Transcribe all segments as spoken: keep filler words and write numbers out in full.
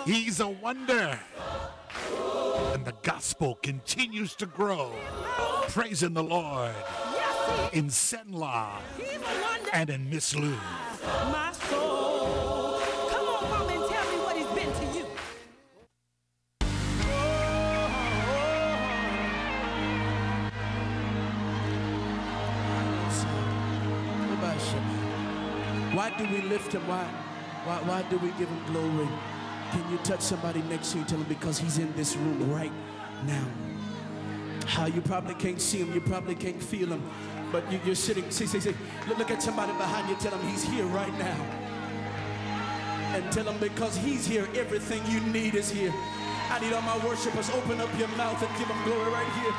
He's a wonder. And the gospel continues to grow. Praising the Lord in Senla and in Miss Lou. My soul. Come on, mama, and tell me what he's been to you. Why do we lift him? Why, why, why do we give him glory? Can you touch somebody next to you and tell him because he's in this room right now? How you probably can't see him, you probably can't feel him, but you, you're sitting, see, see, see, look, look at somebody behind you, tell him he's here right now. And tell him because he's here, everything you need is here. I need all my worshipers, open up your mouth and give him glory right here.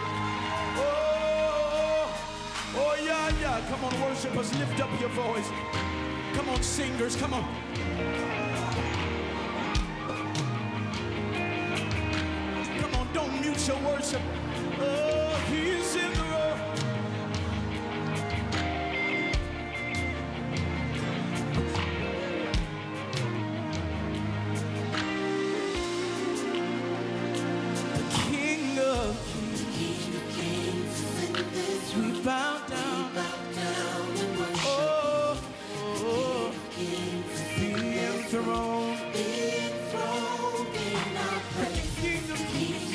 Oh, oh yeah, yeah, come on worshipers, lift up your voice. Come on singers, come on. Come on, don't mute your worship. Oh, he's in the room. The King of Kings, we bow down. Oh, oh, be enthroned. King of Kings.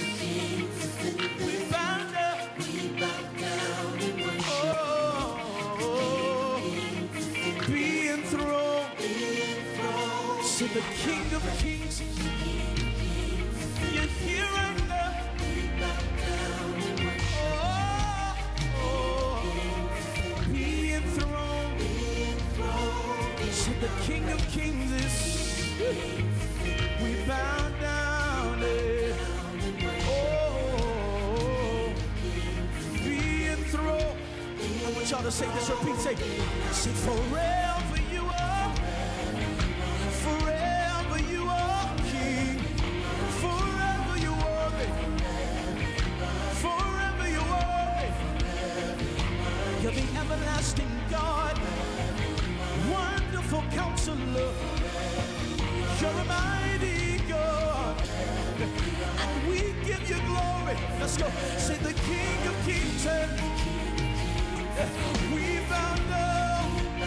To the King of Kings, you're here right now. Oh, oh, be enthroned. To the King of Kings, we bow down. Oh, be enthroned. I want y'all to say this, repeat, say, say forever you are. Forever you are King, forever you are me, forever you are me. You're the everlasting God, wonderful counselor. You're a mighty God, and we give you glory. Let's go. Say the King of Kings, we bow down.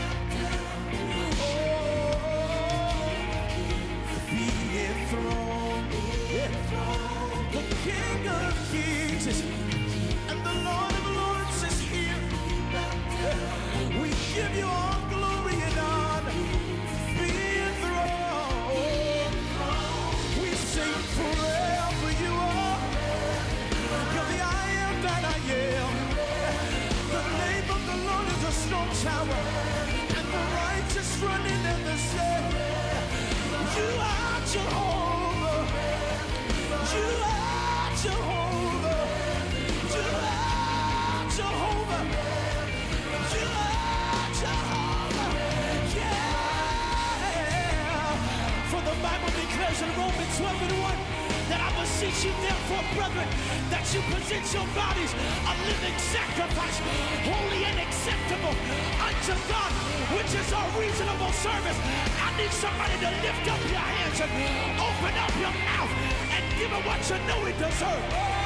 Throne, yeah. The King of Kings is, and the Lord of Lords is here. We give you all glory and honor. Be enthroned. We sing forever you are. You're the I am that I am. The name of the Lord is a strong tower, and the righteous run in and they're saved. You are Jehovah. You are Jehovah. You are Jehovah. You are Jehovah. Yeah. For the Bible declares in Romans twelve and one that I beseech you therefore, brethren, that you present your bodies a living sacrifice, holy and acceptable unto God, which is our reasonable service. I need somebody to lift up your hands and open up your mouth and give it what you know it deserves.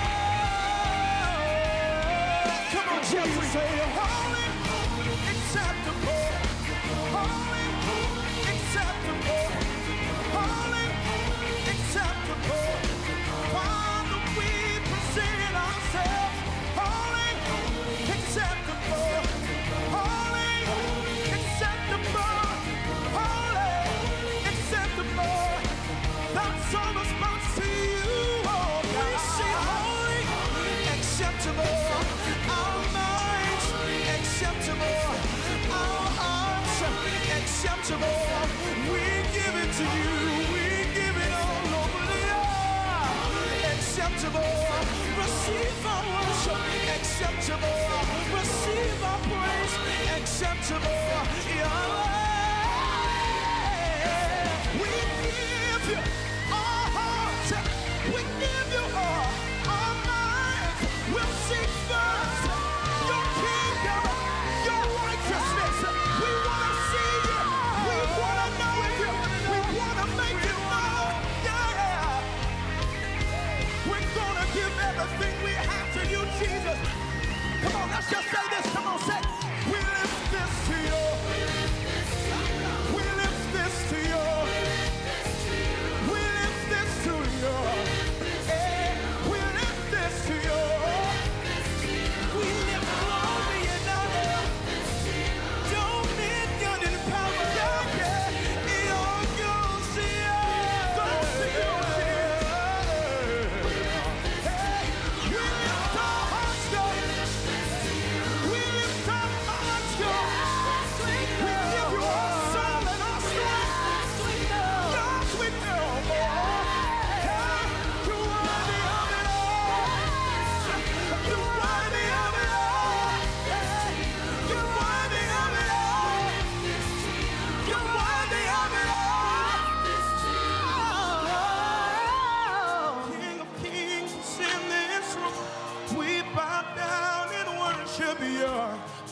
Come on, Jeffrey. Say holy, acceptable, holy, acceptable, holy, acceptable. Father, we present ourselves, holy, acceptable, holy, acceptable, holy, acceptable. That's our response to you, oh God. We say holy, acceptable, our minds, acceptable, our hearts, acceptable. We give it to you, we give it all over the earth. Acceptable, receive our worship, acceptable, receive our praise, acceptable. Yahweh, we give you our hearts, we give you all our minds. We'll seek first your kingdom, your righteousness. We want to see you, we want to know you, we want to make you know. Yeah.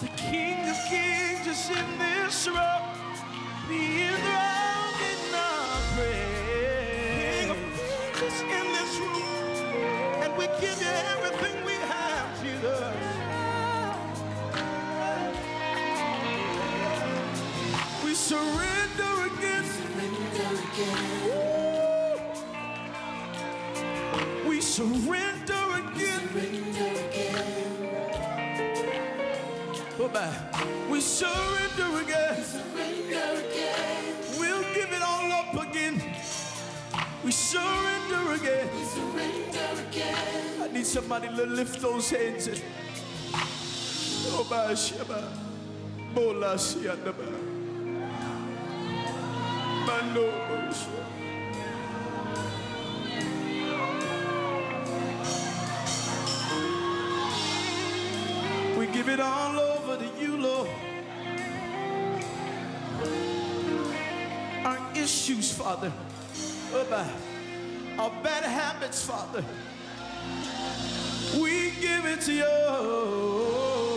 The King of Kings is in this room. Be enthroned in our praise. King of Kings is in this room. And we give you everything we have, Jesus. We surrender again. Surrender again. We surrender again. Surrender again. Go back. We surrender again. We surrender again. We'll give it all up again. We surrender again. We surrender again. I need somebody to lift those hands and oh my Sheba. Bola Siadaba. Mando. We give it all over to you, Lord. Our issues, Father. Our bad habits, Father. We give it to you.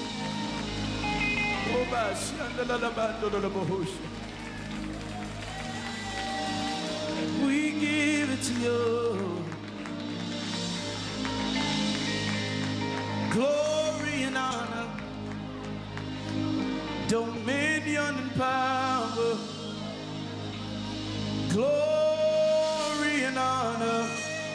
We give it to you. Glory and honor, dominion and power, glory and honor.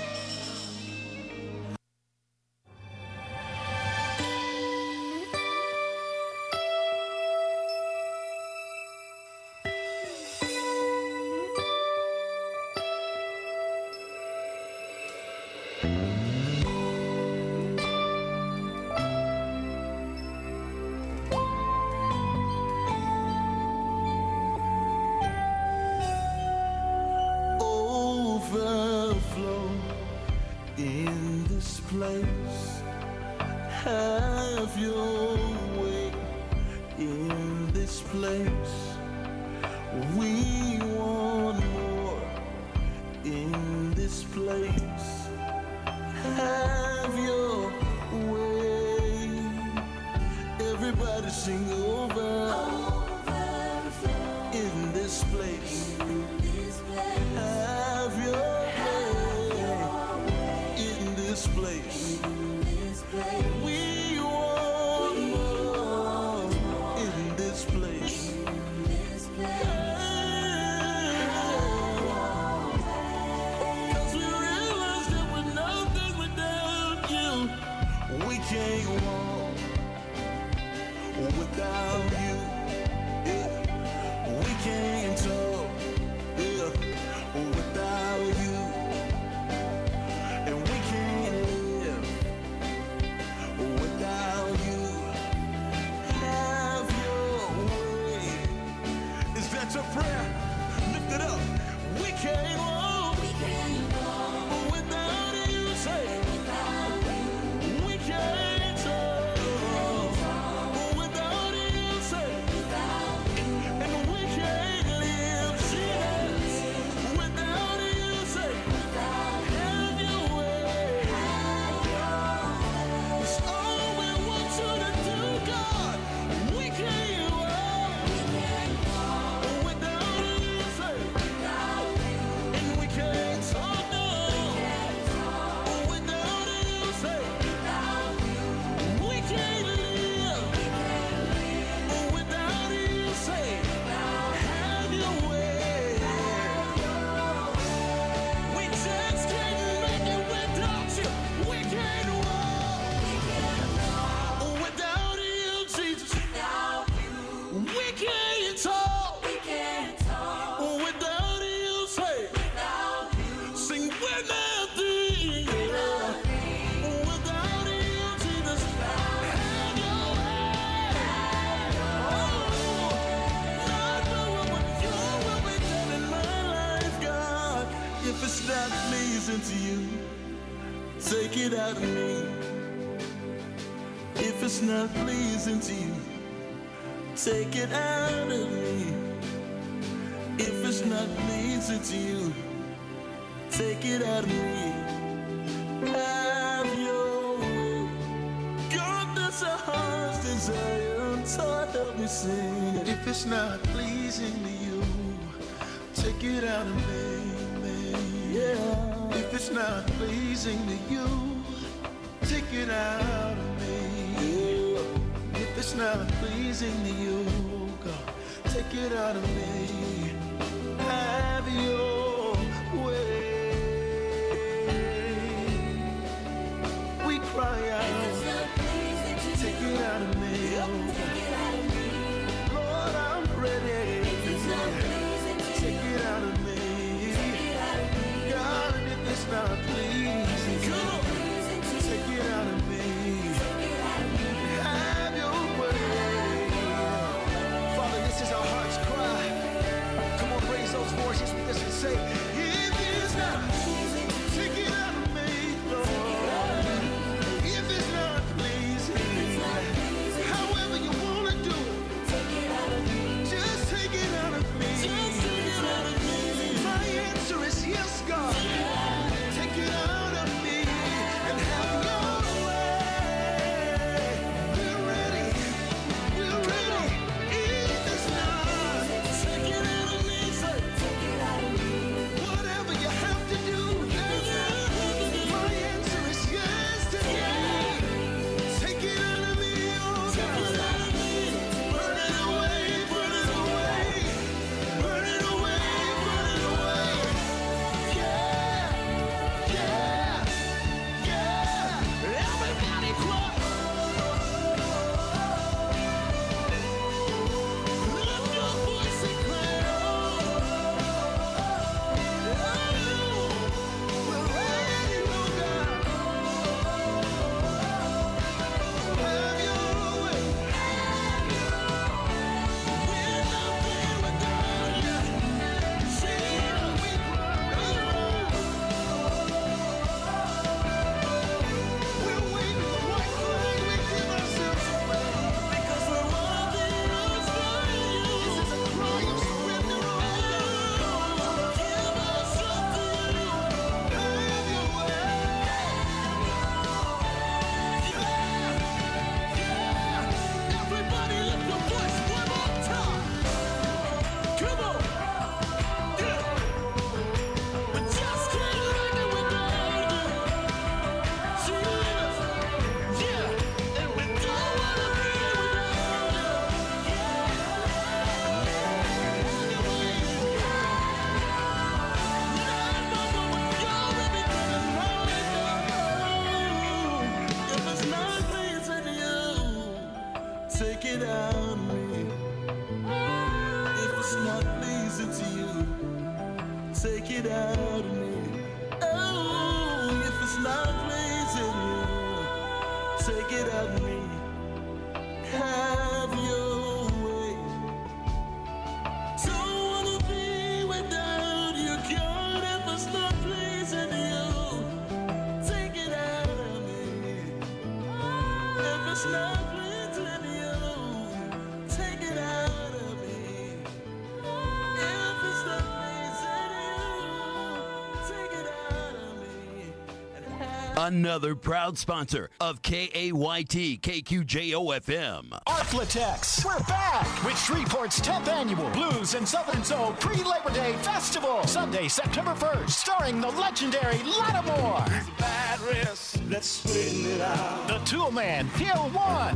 Place. Have your way in this place. We want more in this place. Have your way. Everybody sing over, overflow in this place. Have your place. We want more in this place. Cause we realize that we're nothing without you. We can't walk without you. Yeah. We can't talk yeah. without you. Your prayer, lift it up. We can't walk, we can't walk without you. Say, without you. We can't talk without you. Say, without you. And we can't live, Jesus, without you. Say, without you. Have your way. Have your way. It's all we want you to do, God. We can't walk, we can't walk. To you, take it out of me. If it's not pleasing to you, take it out of me. If it's not pleasing to you, take it out of me. Have your way. God, that's a heart's desire. So help me sing. If it's not pleasing to you, take it out of me, me. Yeah. If it's not pleasing to you, take it out of me. Yeah. If it's not pleasing to you, God, take it out of me. Have your way. We cry out. Take it out of me. Lord, I'm ready. Take it out of me. God, and if it's not pleasing, take it out of me. Have your way. Father, this is our heart's cry. Come on, raise those voices with us and say, if it's not, take it out of me, Lord. If it's not pleasing, however you want to do it, just take it out of me. My answer is yes, God. Take it out of me and have your way. We're ready. We're ready. If it's not, take it out of me. Whatever you have to do, my answer is yes today. Take it out of me, oh God. Burn it away, burn it away. Burn it away, burn it away. Yeah, yeah, yeah. Everybody clap. Lift your voice and cry. We're ready, oh God. Have your way. We're nothing without you. See, we cry. We're waiting for what cry we give ourselves away. Because we're worthy of you. This is a cry of surrender, oh God. Give ourselves to you. Have your way. Yeah, yeah. Everybody lift your voice one more time. Come on. Yeah. We just can't make it without you. Jesus. Yeah. And we don't want to be without you. If it's not pleasing to you, take it out of me. If it's not pleasing to you, take it out of me. Oh, if it's not pleasing to you, take it out of me. Have your way. Don't wanna be without you, God. If it's not pleasing to you, take it out of me. If it's not pleasing to you, take it out of me. If it's not pleasing to you, take it out of me. And have Another proud sponsor of K A Y T K Q J O F M. Arflatex, we're back with Shreveport's tenth annual Blues and Southern Soul pre-Labor Day Festival. Sunday, September first, starring the legendary Lattimore. bad risk. Let's straighten it out. The Tool Man, Hill One.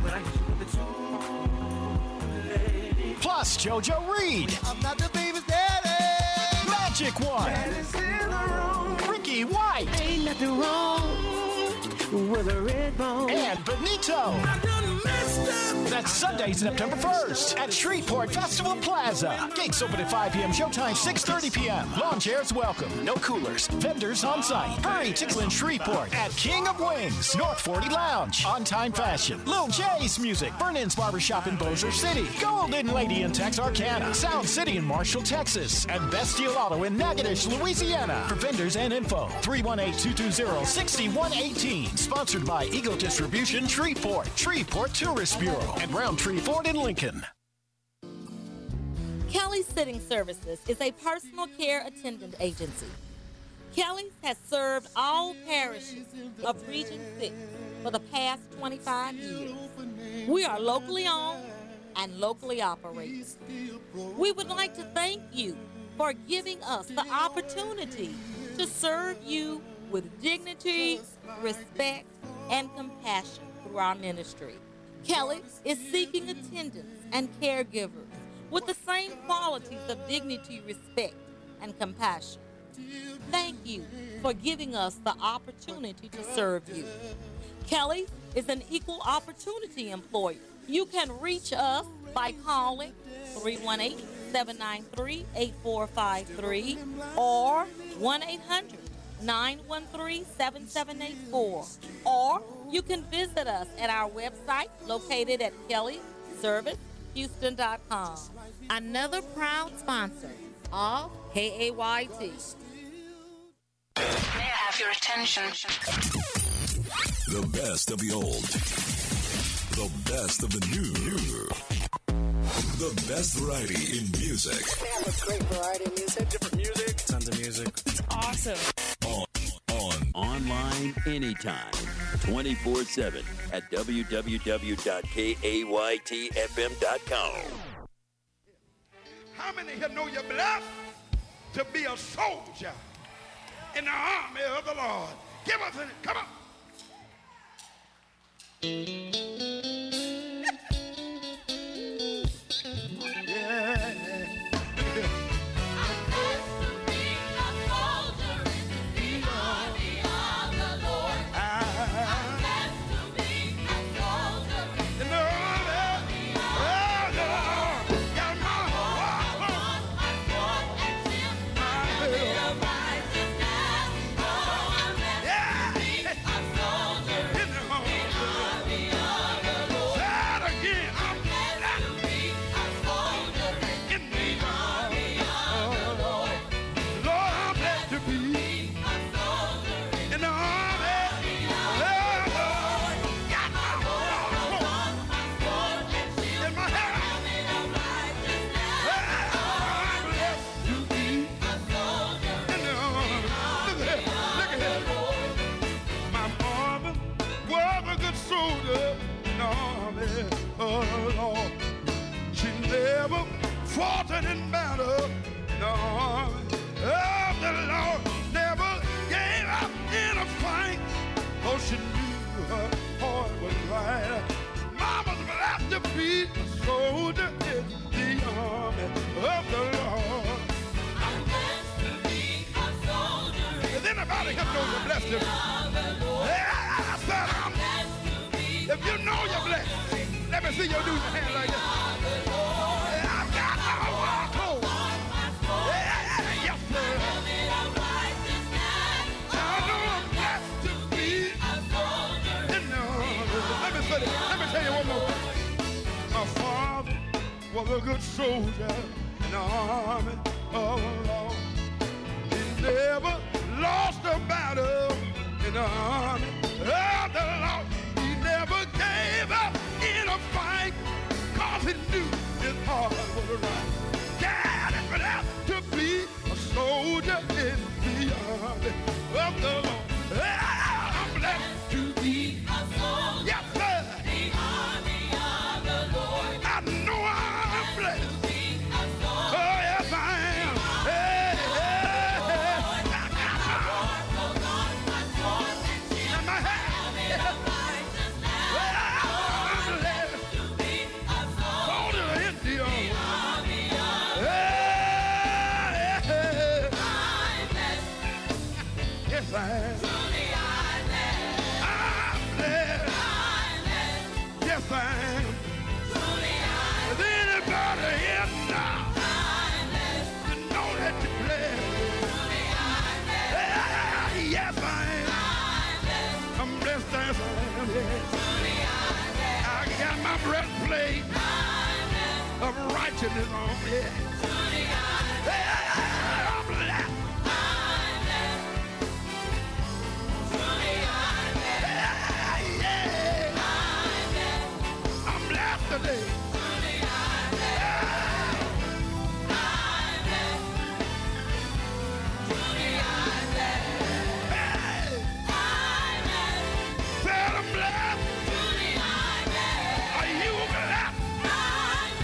Plus JoJo Reed. I'm not the baby's daddy. Magic One. Daddy's in the room. Ricky White. Ain't nothing wrong with a red bone. And Benito. I done messed up. That's Sunday, September first at Shreveport Festival Plaza. Gates open at five p.m. Showtime six thirty p.m. Lawn chairs welcome. No coolers. Vendors on site. Hurry to in Shreveport at King of Wings. North forty Lounge. On Time Fashion. Lil J's Music. Burn-In's Barbershop in Bossier City. Golden Lady in Texarkana. Sound City in Marshall, Texas. And Best Deal Auto in Natchitoches, Louisiana. For vendors and info, three one eight, two two zero, six one one eight. Sponsored by Eagle Distribution Shreveport. Shreveport Tourist Bureau. And Roundtree Ford in Lincoln. Kelly's Sitting Services is a personal care attendant agency. Kelly's has served all parishes of Region six for the past twenty-five years. We are locally owned, and locally operated. We would like to thank you for giving us the opportunity to serve you with dignity, respect, and compassion through our ministry. Kelly is seeking attendants and caregivers with the same qualities of dignity, respect, and compassion. Thank you for giving us the opportunity to serve you. Kelly is an equal opportunity employer. You can reach us by calling three one eight, seven nine three, eight four five three or one eight hundred, nine one three, seven seven eight four. Or you can visit us at our website located at kelly service houston dot com. Another proud sponsor of K A Y T. May I have your attention? The best of the old. The best of the new. The best variety in music. With great variety of music. Different music. Tons of music. It's awesome. On. On. Online anytime. twenty-four seven at w w w dot kayt f m dot com. How many here know you're blessed to be a soldier in the army of the Lord? Give us a, come on. In battle, in the army of the Lord, never gave up in a fight, oh, she knew her heart was right. Mama's blessed to be a soldier in the army of the Lord. I'm blessed to be a soldier. Is anybody here know you're blessed to be? Yeah, I said I'm blessed to be. If you know you're blessed, let me see you do your hand like this. Let me tell you one more thing. My father was a good soldier in the army of the Lord. He never lost a battle in the army of the Lord. He never gave up in a fight, cause he knew his heart was right. God is blessed to be a soldier in the army of the Lord. I'm blessed to be a soldier. Yes, sir. I got my breastplate of righteousness on me. I'm blessed. I'm blessed today. Said I'm blessed. Are you blessed?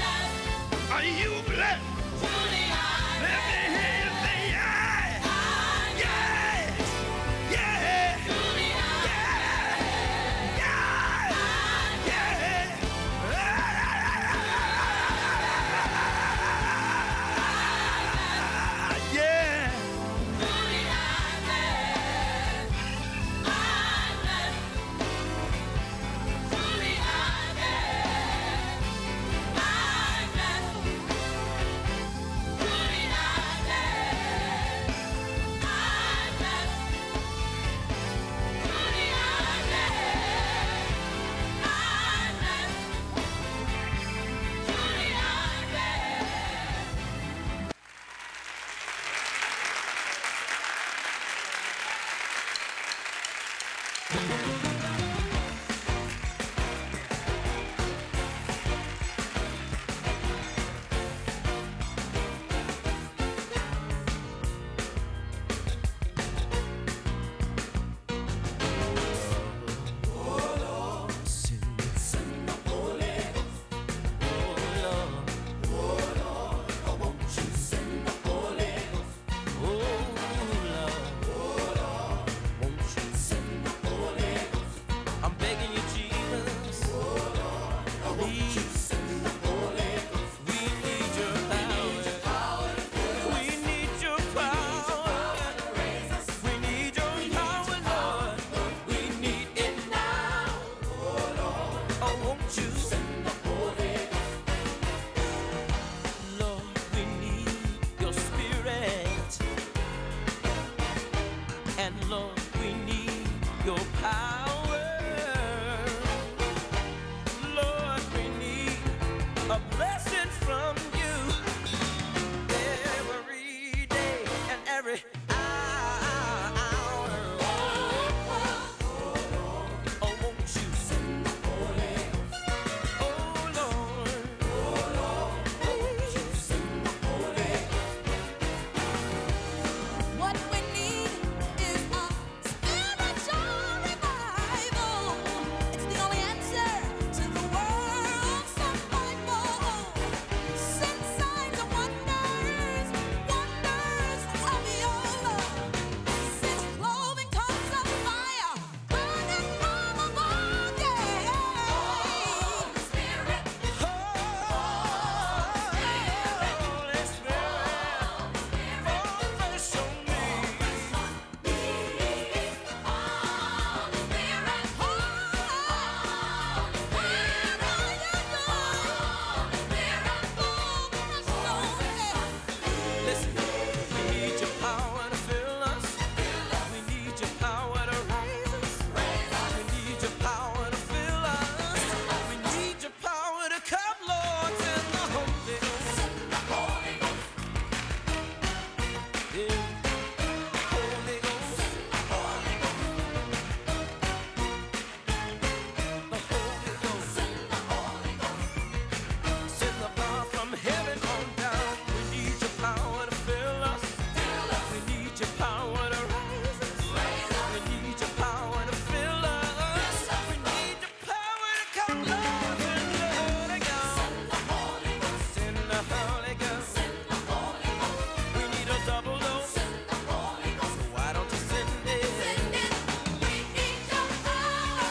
Lord, we need your power. Lord, we need a blessing from you every day and every hour. Oh, won't you send the Holy Ghost? Oh, Lord. Oh, Lord. Won't you send the Holy Ghost? What we need is a spiritual revival. It's the only answer to the world's survival. Send signs and wonders, wonders of your love. Send cloven tongues of fire, burning from above, yeah. Holy Spirit, Holy Spirit, fall fresh on me. Listen, we need your power to fill us. We need your power to raise us. We need your power to fill us. We need your power to come, Lord, send the Holy Ghost. Yeah. Holy Ghost. The Holy Ghost. Send the power from heaven on down. We need your power to fill us. We need your power to raise us. We need your power to fill us. We need your power to come, Lord. Send the Holy Ghost. Send the Holy Ghost. We need a double dose. So why don't you send it? we need your power.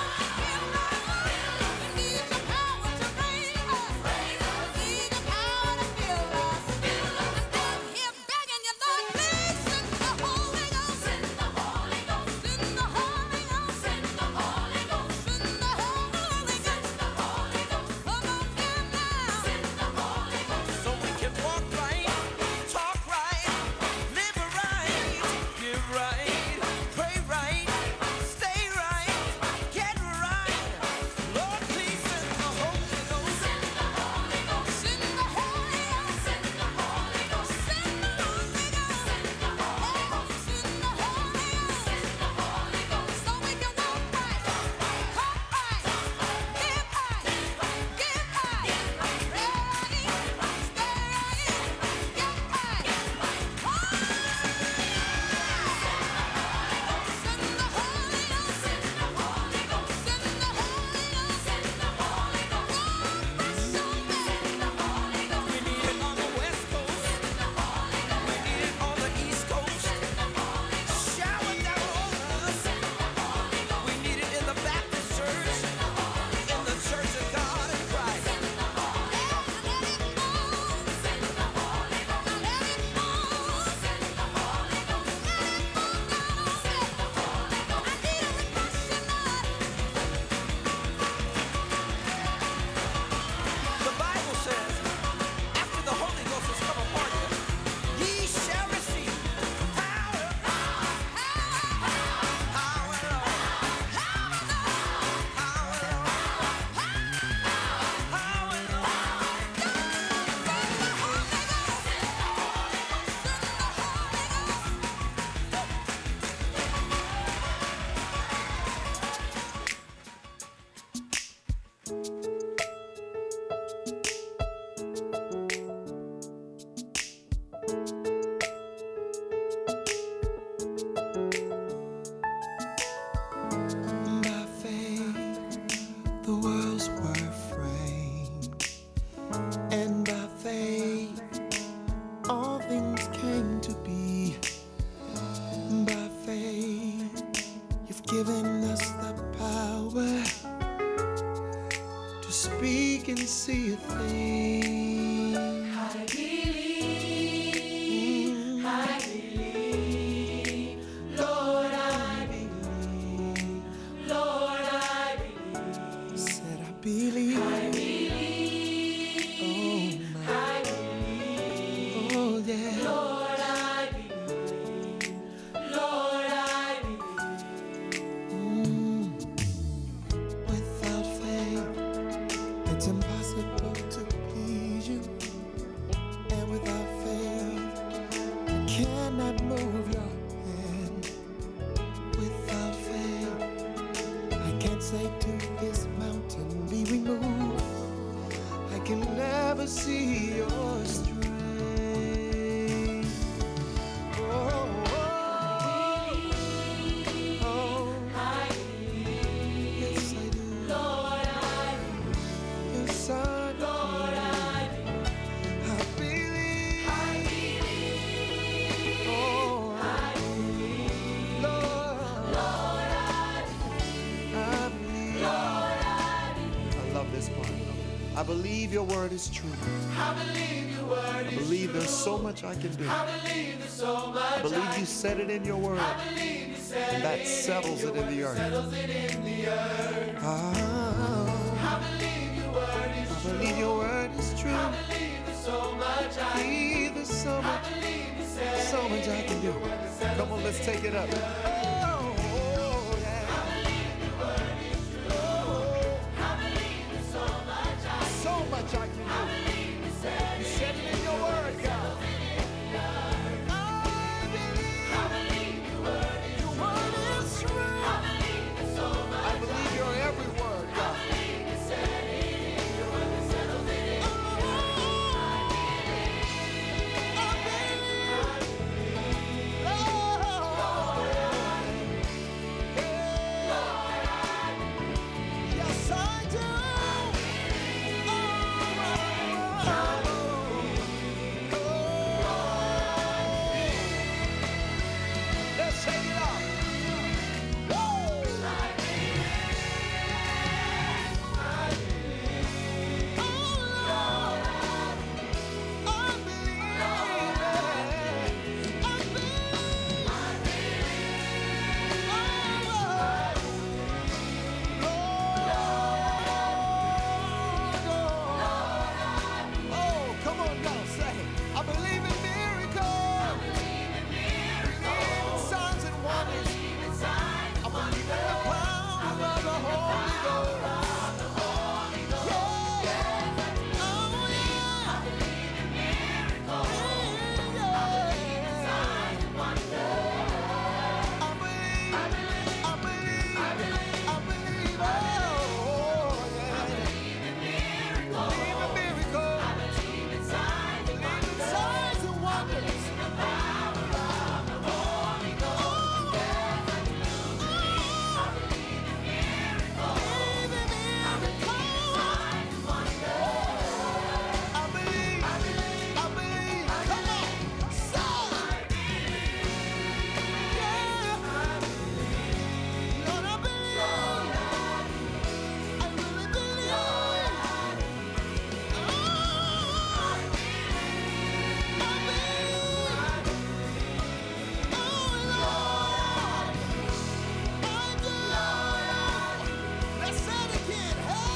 We need your power to raise us. We need your power to fill us. I'm here begging you, Lord, please send the Holy Ghost. Send the Holy Ghost. Send the Holy Ghost. Send the Holy Ghost. Send the Holy Ghost. Send the Holy Ghost. Come on down now. Send the Holy Ghost. So we can walk right, talk right, live right, give right, pray right, stay right, get right. Lord, please send the Holy Ghost. Send the Holy Ghost. Send the Holy Ghost. Send the Holy Ghost. Send the Holy Ghost. Send the Holy Ghost. Send the Holy Ghost. Send the Holy Ghost. So we can walk right, talk right, live right, give right, pray right, stay right, get right. Send the Holy Ghost. Send the Holy Ghost. Send the Holy Ghost. Send the Holy Ghost. Send the Holy Ghost. We need it on the West Coast. We need it on the East Coast. Shower down on us. We need it in the Baptist church, in the Church of God in Christ. The Bible says, after the Holy Ghost has come upon you, ye shall receive power. Power, Lord. Power, Lord. Power, Lord. By faith, the worlds were framed, and by faith, all things came to be. By faith, you've given us the power to speak and see a thing. I believe, I believe, Lord, I believe, Lord, I believe. Said I believe. I believe, Oh, I believe, oh yeah. Lord, I believe, Lord, I say to this mountain, be removed, I can never see your strength. Oh, oh, oh, I believe. yes I do. Lord, I Yes I do. Lord, I I believe. I believe. Oh, I believe. Lord, Lord, I I believe. Lord, I I love this part. I believe your word is true. I believe your word I is believe true. there's so much I can do. I believe there's so much I believe I you said it in your word. I believe you said And that it settles your it in word the earth. Settles it in the earth. Ah, I believe your word is I true. believe your word is true. I believe there's so much I Believe there's so I much, believe you said so much I can do. Come on, let's take it up. Oh, oh, yeah. I believe your word is true. Oh, I believe there's so much I so much I can I do. believe you said You said it in your word, God. I believe your word is Your word is true. I believe there's so much I believe your every word, I God. believe you said it your word that settles it in Yes, I do. Let's take it up. Oh, come on, y'all, say, I believe in miracles. In signs and wonders. I believe in the power of the Holy Ghost. Yeah. Oh, yeah. I believe, I believe, I believe, oh, yeah. Believe in miracles. Believe in signs and wonders. I believe, I believe, I believe. Come on, say. Yeah. Lord, I believe. I really believe. Oh, I believe. Oh, Lord, I do. Let's say it again.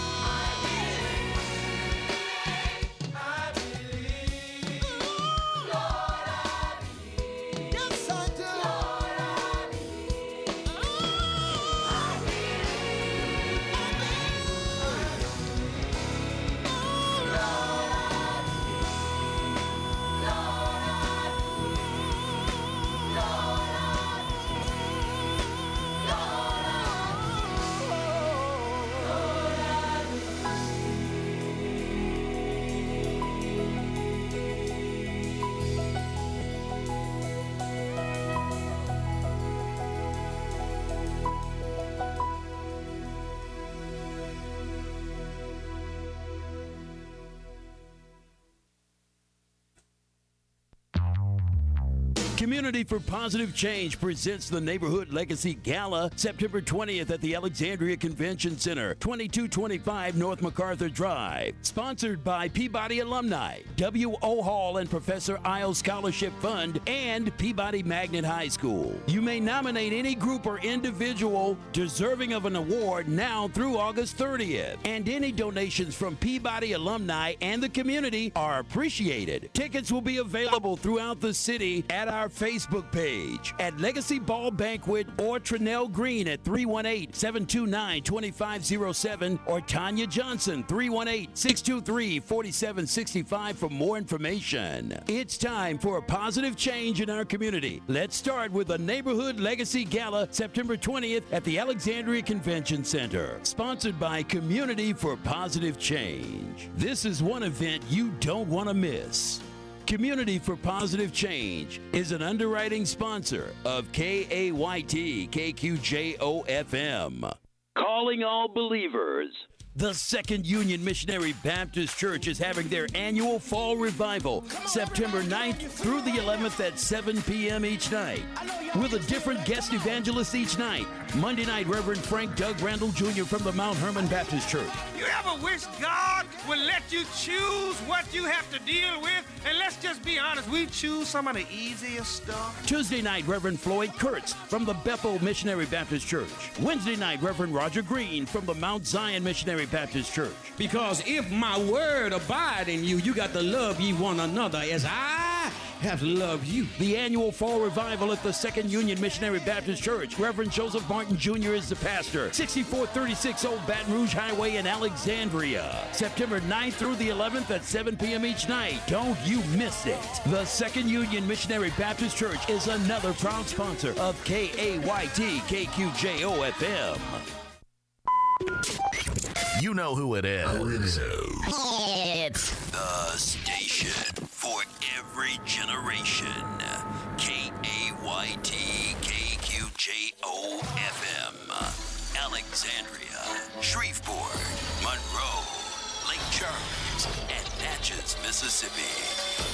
I believe Lord I believe Yes, I do. Lord I believe I Community for Positive Change presents the Neighborhood Legacy Gala September twentieth at the Alexandria Convention Center, twenty-two twenty-five North MacArthur Drive. Sponsored by Peabody Alumni, W O Hall and Professor Isles Scholarship Fund, and Peabody Magnet High School. You may nominate any group or individual deserving of an award now through August thirtieth. And any donations from Peabody alumni and the community are appreciated. Tickets will be available throughout the city at our Facebook page at Legacy Ball Banquet or Trinell Green at three one eight, seven two nine, two five zero seven or Tanya Johnson, three one eight, six two three, four seven six five for more information. It's time for a positive change in our community. Let's start with the Neighborhood Legacy Gala, September twentieth at the Alexandria Convention Center, sponsored by Community for Positive Change. This is one event you don't want to miss. Community for Positive Change is an underwriting sponsor of K A Y T K Q J O F M. Calling all believers. The Second Union Missionary Baptist Church is having their annual fall revival, September ninth through the eleventh at seven p.m. each night, with a different guest evangelist each night. Monday night, Reverend Frank Doug Randall Junior from the Mount Hermon Baptist Church. You ever wish God would let you choose what you have to deal with? And let's just be honest, we choose some of the easiest stuff. Tuesday night, Reverend Floyd Kurtz from the Bethel Missionary Baptist Church. Wednesday night, Reverend Roger Green from the Mount Zion Missionary Baptist Church. Because if my word abide in you, you got to love ye one another as I have loved you. The annual fall revival at the Second Union Missionary Baptist Church. Reverend Joseph Martin Junior is the pastor. sixty-four thirty-six Old Baton Rouge Highway in Alexandria. September ninth through the eleventh at seven p.m. each night. Don't you miss it. The Second Union Missionary Baptist Church is another proud sponsor of K A Y T K Q J O F M. You know who it is. Who it is. It's the station for every generation. K A Y T K Q J O F M. Alexandria, Shreveport, Monroe, Lake Charles, and Natchez, Mississippi.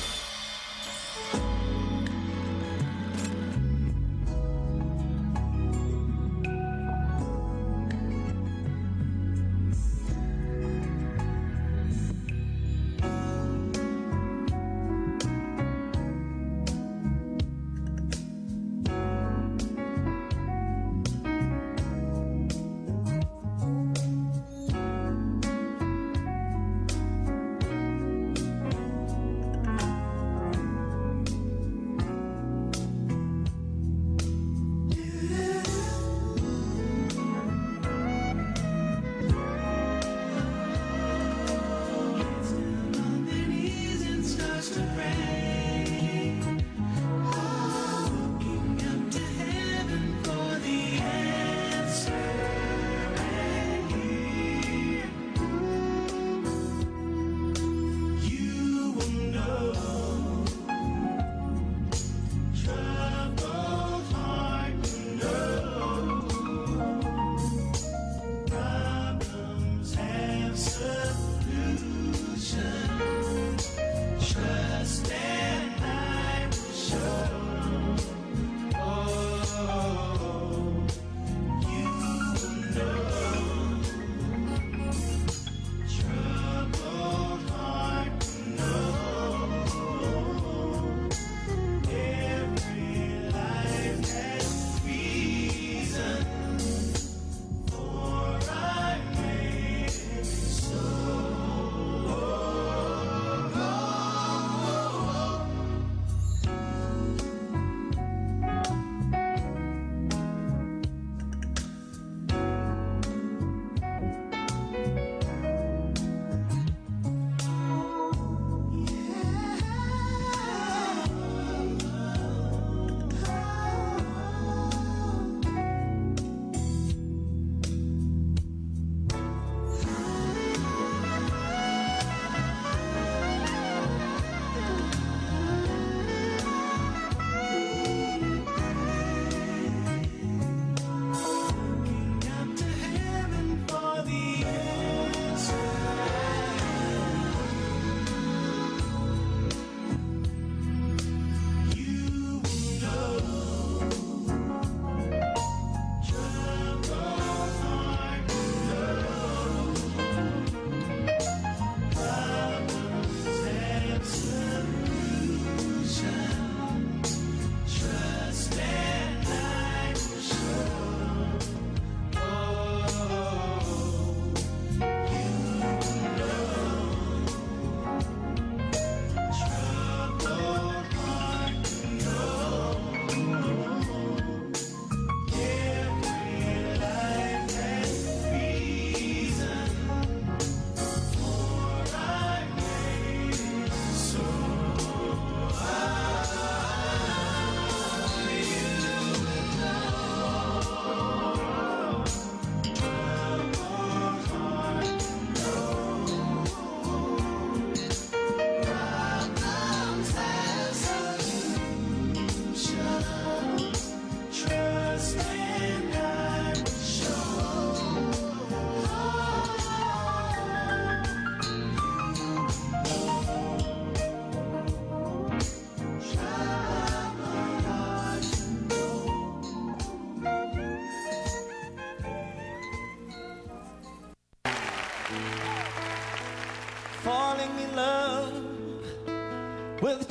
falling in love with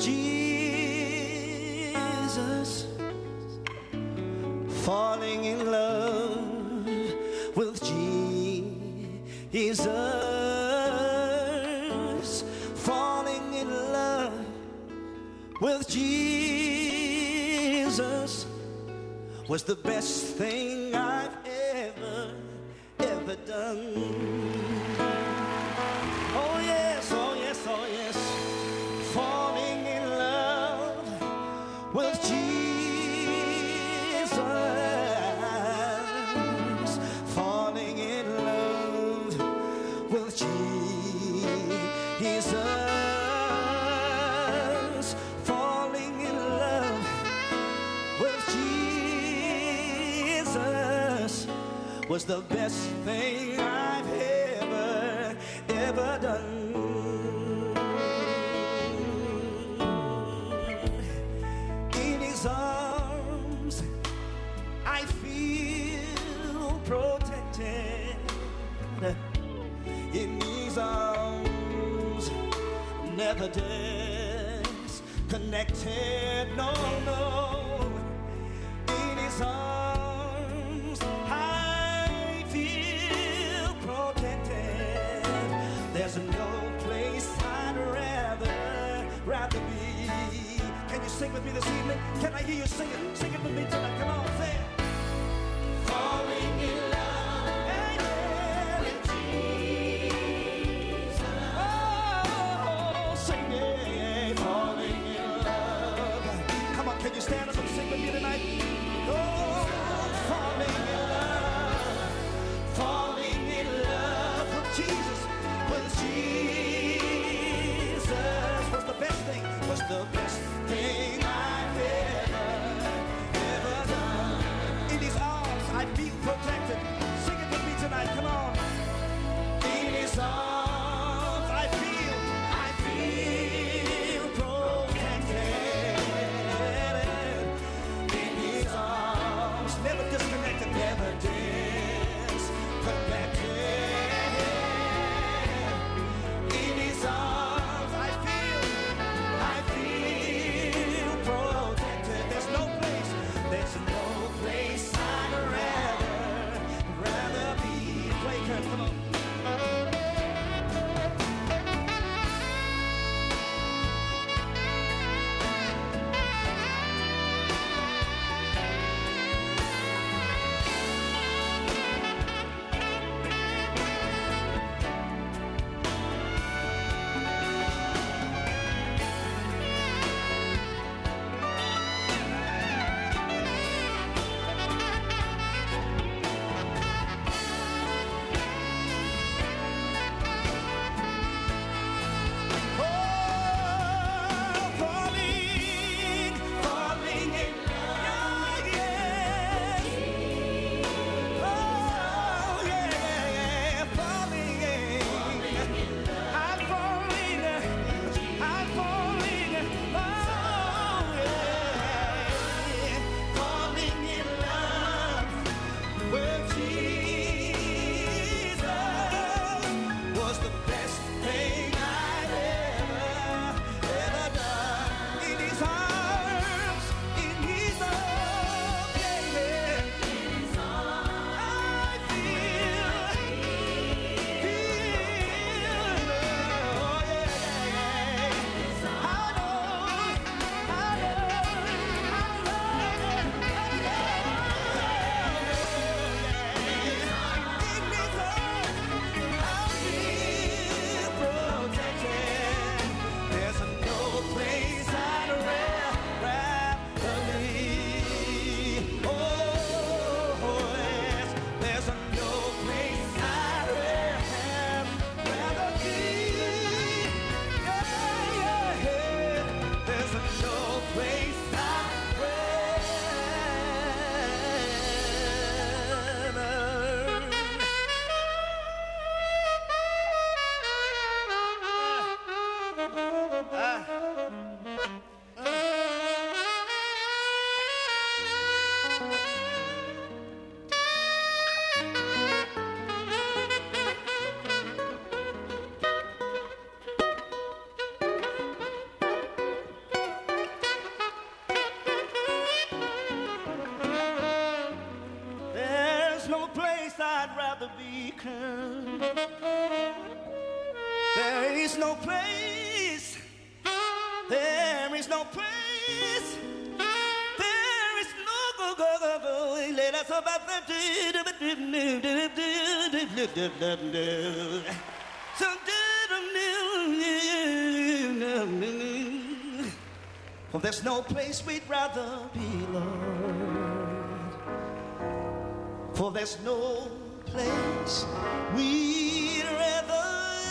Jesus, falling in love with Jesus, falling in love with Jesus was the best thing I've ever, ever done. Oh yes, oh yes, oh yes, falling in love with Jesus, falling in love with Jesus, falling in love with Jesus was the best thing I've ever, ever done. In his arms I feel protected. In his arms never disconnected, no, no. In his arms I feel protected. There's no place I'd rather, rather be. Can you sing with me this evening? Can I hear you sing it? Sing it with me tonight. Come on, say it. Falling in love with Jesus. Oh, sing it. Falling in love. Come on, can you stand up and sing with me tonight? Oh, falling in love. Falling in love with Jesus. With Jesus was the best thing. Was the best thing I've ever, ever done. no place I'd rather be. There is no place. There is no place. There is no go go go go. Let us about the for there's no place we'd rather be, Lord. For there's no place we'd rather.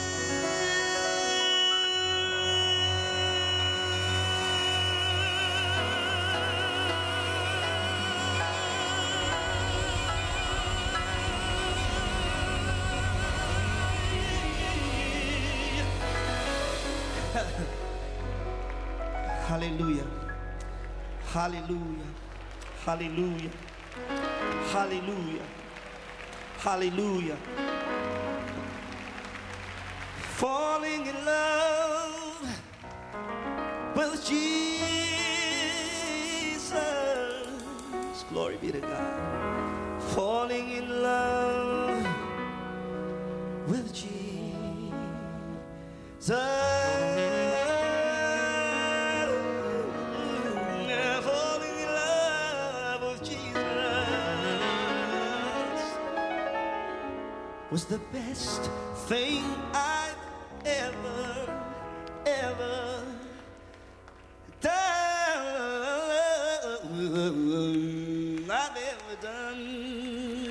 Hallelujah. Hallelujah. Hallelujah. Hallelujah. Hallelujah. Falling in love with Jesus. Glory be to God. Falling in love with Jesus. Was the best thing I've ever, ever done. I've ever done.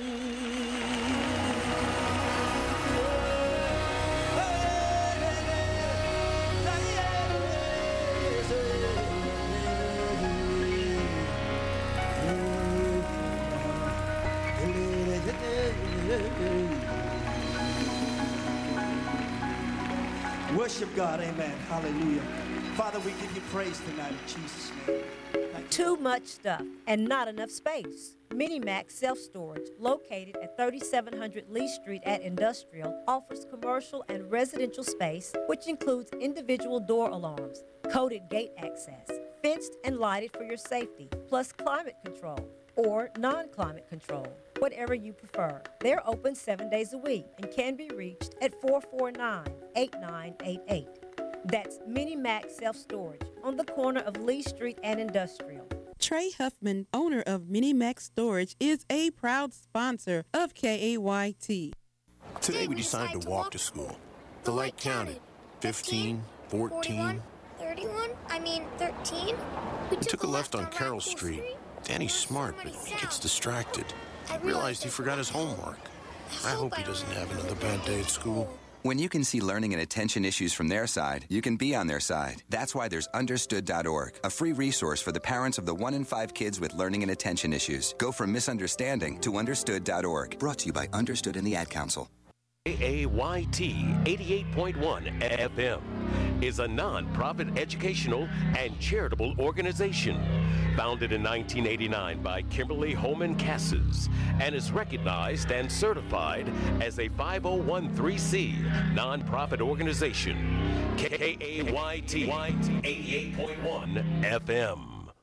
Worship God, amen. Hallelujah. Father, we give you praise tonight in Jesus' name. Too much stuff and not enough space. Minimax Self-Storage, located at thirty-seven hundred Lee Street at Industrial, offers commercial and residential space, which includes individual door alarms, coded gate access, fenced and lighted for your safety, plus climate control or non-climate control, whatever you prefer. They're open seven days a week and can be reached at four four nine, eight nine eight eight. That's Minimax Self-Storage on the corner of Lee Street and Industrial. Trey Huffman, owner of Minimax Storage, is a proud sponsor of K A Y T. Today we decided to walk to school. The light counted. fifteen, fourteen. thirty-one? I mean, thirteen? We took a left on Carroll Street. Danny's smart, but he gets distracted. I realized he forgot his homework. I hope he doesn't have another bad day at school. When you can see learning and attention issues from their side, you can be on their side. That's why there's understood dot org, a free resource for the parents of the one in five kids with learning and attention issues. Go from misunderstanding to understood dot org. Brought to you by Understood and the Ad Council. K A Y T eighty-eight point one F M is a non-profit educational and charitable organization founded in nineteen eighty-nine by Kimberly Holman Cassis and is recognized and certified as a five oh one c non-profit organization. K A Y T eighty-eight point one F M.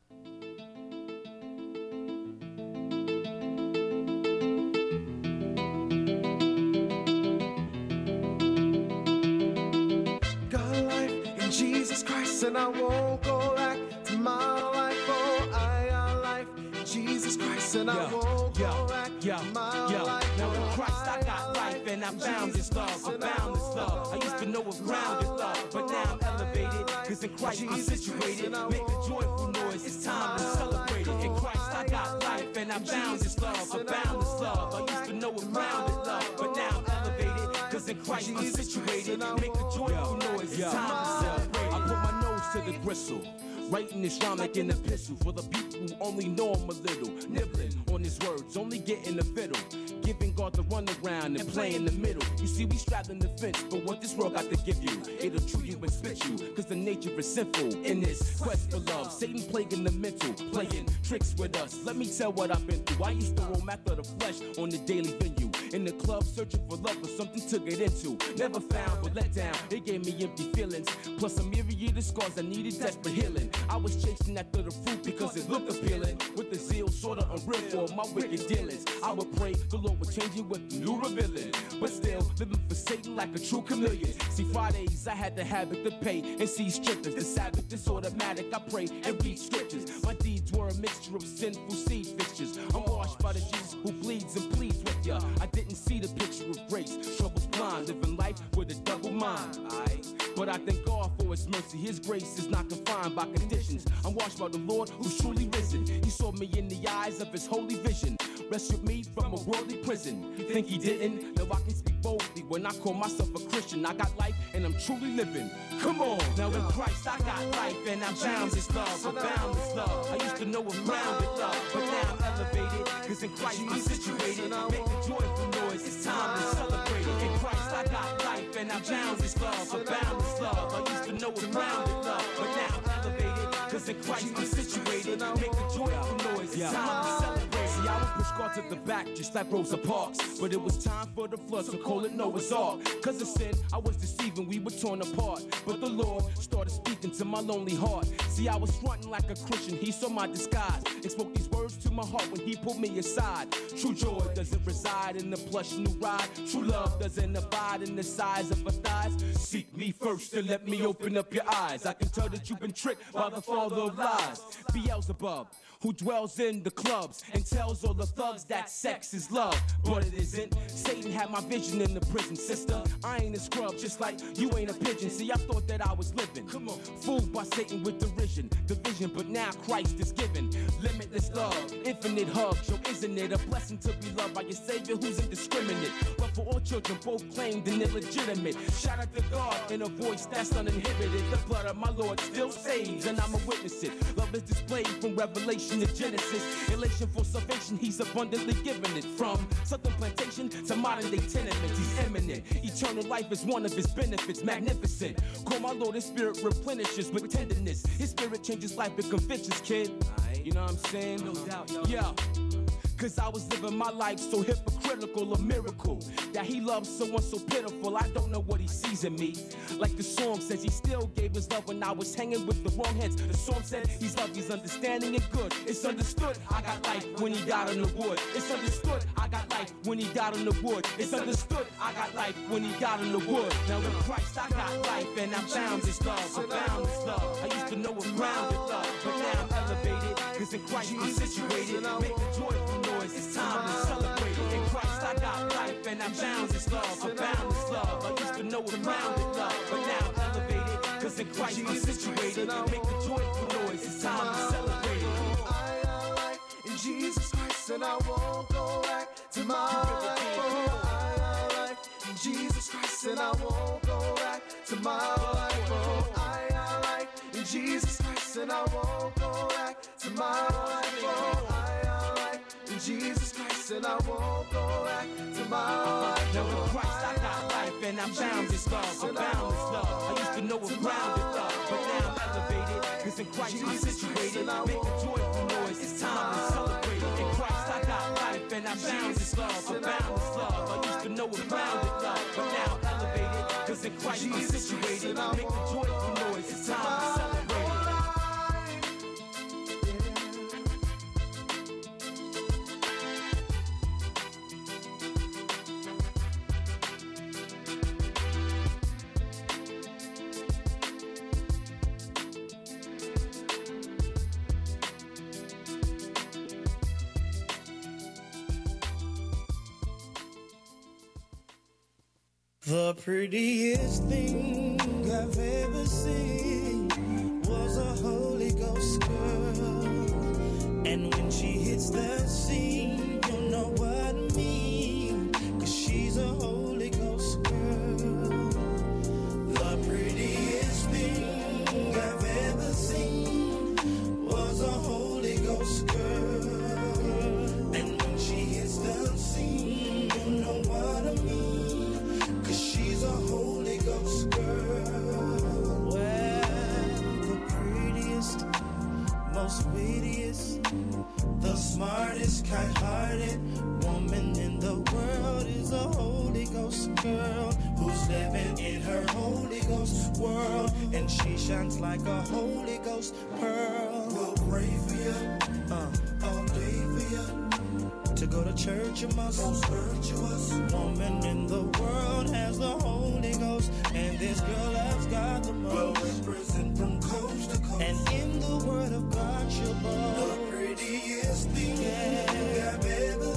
And I won't go back to my life. Oh, I got life in Jesus Christ, and I Yo, won't yo, go back yo, to my yo. life. Now in Oh, Christ I got life, and I found this love, I found this love. I used to know of grounded love, but now I'm elevated, cause in Christ I'm situated. Make a joyful noise, it's time to celebrate it. In Christ I got life, and I found this love, I found this love. I used to know of grounded love, but now I'm elevated, cause in Christ I'm situated. Make a joyful noise, it's time to celebrate it. I put my nose to the gristle, writing this rhyme like an epistle for the people who only know him a little. Nibbling on his words, only getting the fiddle. Giving God the runaround and play in the middle. You see, we straddling the fence, but what this world got to give you, it'll chew you and spit you, cause the nature is sinful. In this quest for love, Satan plaguing the mental, playing tricks with us. Let me tell what I've been through. I used to roam after the flesh on the daily venue. In the club, searching for love or something to get into. Never found, but let down. It gave me empty feelings, plus a myriad of scars that needed desperate healing. I was chasing after the fruit because it looked appealing. With the zeal sorta unreal for my wicked dealings. I would pray the Lord would change it with the new revealing. But still, living for Satan like a true chameleon. See, Fridays I had the habit to pay and see strippers. The Sabbath is automatic, I pray and read scriptures. My deeds were a mixture of sinful seed fixtures. I'm washed by the Jesus who bleeds and pleads with ya. I didn't see the picture of grace. Trouble's blind, living life with a double mind. Aight. But I thank God for his mercy. His grace is not confined by conditions. I'm washed by the Lord who's truly risen. He saw me in the eyes of his holy vision. Rescued me from a worldly prison. Think he didn't? Now I can speak boldly when I call myself a Christian. I got life and I'm truly living. Come on, now in Christ I got life and I'm boundless love, a boundless love. I used to know a grounded love, but now I'm elevated. Cause in Christ I'm situated. Make a joyful noise, it's time to celebrate it. In Christ I got life and I'm boundless love, a boundless love. I used to know a grounded love, but now I'm elevated. Cause in Christ I'm situated. Make a joyful noise, it's time to celebrate. See, I was pushed God to the back just like Rosa Parks. But it was time for the flood, so call it Noah's Ark. Cause of sin, I was deceiving, we were torn apart. But the Lord started speaking to my lonely heart. See, I was fronting like a Christian, he saw my disguise and spoke these words to my heart when he pulled me aside. True joy doesn't reside in the plush new ride. True love doesn't abide in the size of her thighs. Seek me first and let me open up your eyes. I can tell that you've been tricked by the father of lies, Beelzebub, who dwells in the clubs and tells all the thugs that sex is love. But it isn't. Satan had my vision in the prison, sister. I ain't a scrub, just like you ain't a pigeon. See, I thought that I was living. Come on. Fooled by Satan with derision, division, but now Christ is given limitless love, infinite hugs. Yo, isn't it a blessing to be loved by your Savior who's indiscriminate? Love for all children, both claimed and illegitimate. Shout out to God in a voice that's uninhibited. The blood of my Lord still saves, and I'ma witness it. Love is displayed from Revelation to Genesis. Elation for salvation, he's abundantly given it. From southern plantation to modern day tenements, he's eminent. Eternal life is one of his benefits, magnificent. Call my Lord, his spirit replenishes with tenderness. His spirit changes life with convictions, kid. You know what I'm saying? No doubt, yo. Yeah. Cause I was living my life so hypocritical, a miracle that he loves someone so pitiful. I don't know what he sees in me. Like the song says, he still gave his love when I was hanging with the wrong heads. The song said he's love, he's understanding and good. It's understood I got life when he died on the wood. It's understood I got life when he died on the wood. It's understood I got life when he died on the wood. Now in Christ I got life and I'm boundless love, a boundless love. I used to know a grounded love, but now I'm elevated. Cause in Christ I'm situated. Make a joyful noise, it's time to celebrate it. In Christ I got life and I'm boundless love, a boundless love. I used to know a grounded love, but now I'm elevated. Cause in Christ I'm situated. Make a joyful noise, it's time to celebrate it. I got life in Jesus Christ and I won't go back to my life. Oh, I got life in Jesus Christ and I won't go back to my life. Oh, I got life in Jesus Christ and I won't go back to my life. Oh, I got life in Jesus Christ and I won't go back to my life. Now in Christ I got life and I'm boundless love, a boundless love. I used to know a grounded love, but now I'm elevated. Cause in Christ I'm situated. Make a joyful noise, it's time to celebrate it. In Christ I got life and I'm boundless love, a boundless love. I used to know a grounded love, but now I'm elevated. Cause in Christ I'm situated. Make a joyful noise, it's time to celebrate it. The prettiest thing I've ever seen was a Holy Ghost girl. And when she hits the scene, you'll know what I mean, 'cause she's a Holy Ghost girl. The prettiest thing I've ever seen was a Holy Ghost girl. And when she hits the scene, you'll know what I mean, she's a Holy Ghost girl. Well, the prettiest, most wittiest, the smartest, kind-hearted woman in the world is a Holy Ghost girl who's living in her Holy Ghost world, and she shines like a Holy Ghost pearl. We'll pray for you, uh, all day for you. To go to church you must, most virtuous woman in the world has the Holy Ghost, and this girl loves God the most. Well, represent from coast to coast, and in the Word of God she'll boast. The prettiest thing yeah. I've ever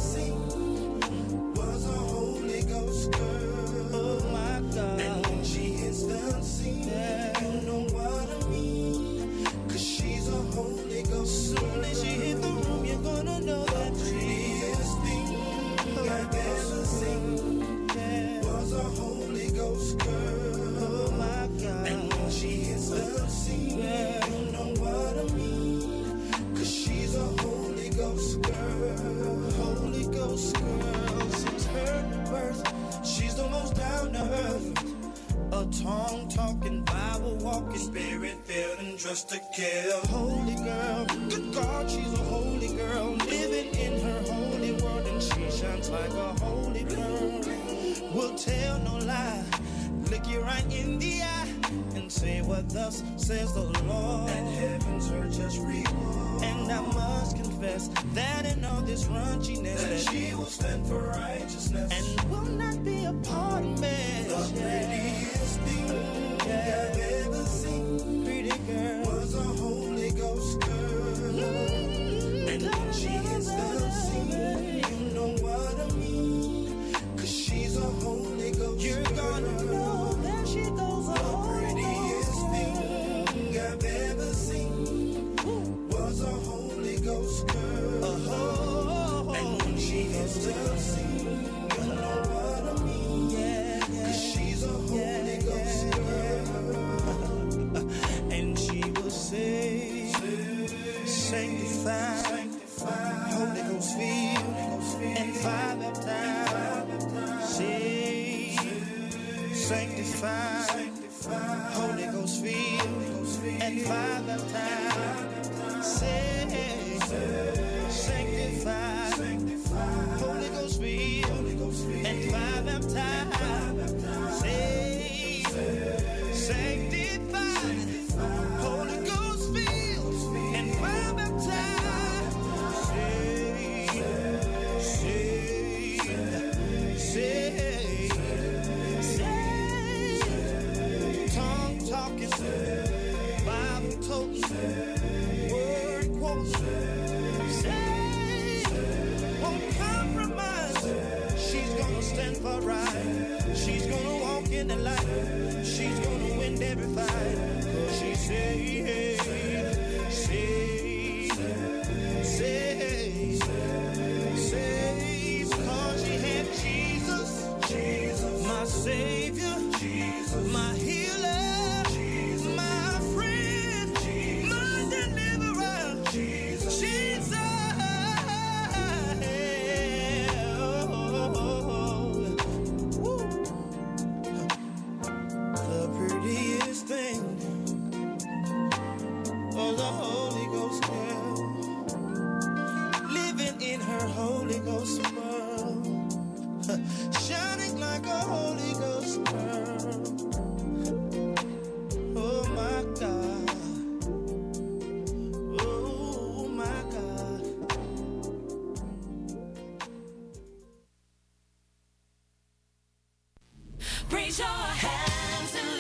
seen was a Holy Ghost girl. Oh my God! And when she hits the scene, yeah. you know what I mean? 'Cause she's a Holy Ghost. Soon as she hit the room, you're gonna know that prettiest thing I've ever seen yeah. was a Holy Ghost girl. Oh my God! And when she hits the scene, yeah. you know what I mean? 'Cause she's a Holy Ghost girl. Holy Ghost girl. Since her birth, she's the most down to earth. A tongue talking, Bible walking, spirit filled and dressed to kill. Holy girl, good God, she's a holy girl, living in her holy world, and she shines like a holy pearl. Will tell no lie, look you right in the eye, and say what thus says the Lord. And heaven's her just reward. And I must confess that in all this raunchiness, that she will stand for righteousness, and will not be a part of man. The prettiest thing yeah. I've ever seen, pretty girl, was a Holy Ghost girl. Mm, and when she hits the scene, you know what I mean? 'Cause she's a Holy Ghost You're girl. Gonna know that she goes the prettiest thing I've ever seen was a Holy Ghost girl. Uh-huh. And when she hits the scene, you know what I mean? Yeah, yeah. 'Cause she's a Holy yeah, Ghost yeah, girl. Yeah. And she will say, sanctify, sanctify, Holy Ghost filled, and fire baptized. Say, sanctify, sanctify, Holy Ghost filled, and fire baptized. Say, sanctify, Holy Ghost filled, and fire baptized. Say, sanctified, Holy Ghost filled, and fire baptized. Say, say, say, say, tongue talking, Bible toting, word quoting. Say, won't compromise. She's gonna stand for right. She's gonna walk in the light. She's gonna win every fight. 'Cause she saved, saved, saved, saved. 'Cause she had Jesus, Jesus, my Savior, Jesus, my healer, Jesus, my friend, Jesus, my deliverer, Jesus, Jesus. The prettiest thing was a Holy Ghost girl, living in her Holy Ghost world, shining like a Holy Ghost girl. Oh my God, oh my God. Raise your hands and